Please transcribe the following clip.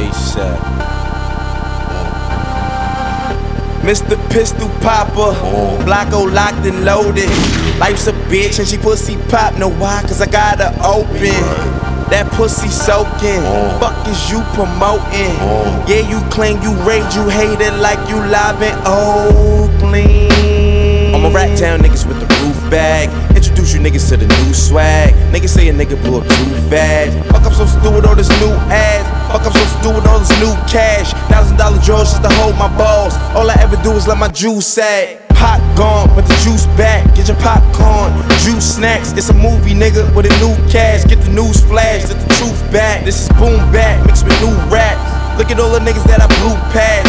ASAP. Mr. Pistol Popper, Blocko locked and loaded. Life's a bitch and she pussy pop. Know why? Cause I got her open. That pussy soaking. Fuck is you promoting? Yeah, you claim you rage, you hate it like you live in Oakland. I'ma rat down niggas with the roof bag. Introduce you niggas to the new swag. Niggas say a nigga blew up too fast. Fuck up so stupid all this new ass. Fuck up so stupid all this new cash. $1,000 drawers just to hold my balls. All I ever do is let my juice sag. Pot gone, but the juice back. Get your popcorn, juice snacks. It's a movie, nigga, with a new cast. Get the news flash, get the truth back. This is boom back, mixed with new rap. Look at all the niggas that I blew past.